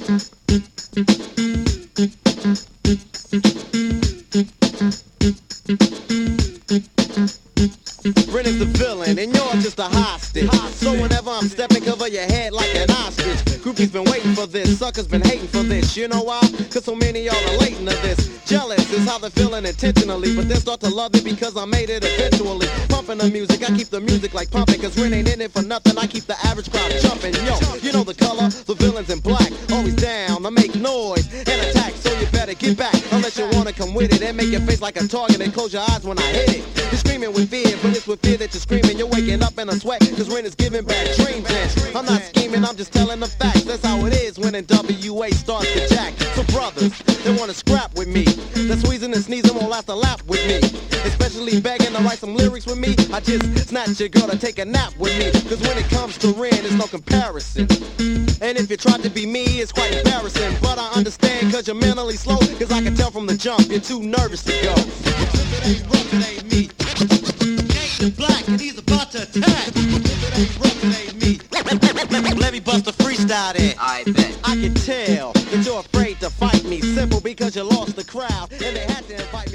Ren is the villain, and you're just a hostage. So whenever I'm stepping, cover your head like an ostrich. Groupies been waiting for this, suckers been hating for this. You know why? Cause so many y'all relating to this. Jealous is how they're feeling intentionally, but they start to love it because I made it eventually. Pumping the music, I keep the music like pumping, cause Ren ain't in it for nothing. I keep the average crowd jumping. Yo, you know the color, the villain's in black. Always down to make noise and attack, so you better get back. Unless you wanna come with it and make your face like a target and close your eyes when I hit it. You're screaming with fear, but it's with fear that you're screaming. You're waking up in a sweat, cause Ren is giving bad dreams. And I'm not scheming, I'm just telling the facts. That's how it is when NWA starts to jack. So brothers, they wanna scrap with me. The squeezing and sneezing won't last a lap with me. Especially begging to write some lyrics with me. I just snatch your girl to take a nap with me. Cause when it comes to Ren, there's no comparison. And if you try to be me, it's quite embarrassing. But I understand cause you're mentally slow. Cause I can tell from the jump, you're too nervous to go. If it ain't rough, it ain't me. Ain't black and he's about to attack. If it ain't rough, it ain't me. Let me bust a freestyle then. I bet. I can tell that you're afraid to fight me. Simple because you lost the crowd and they had to invite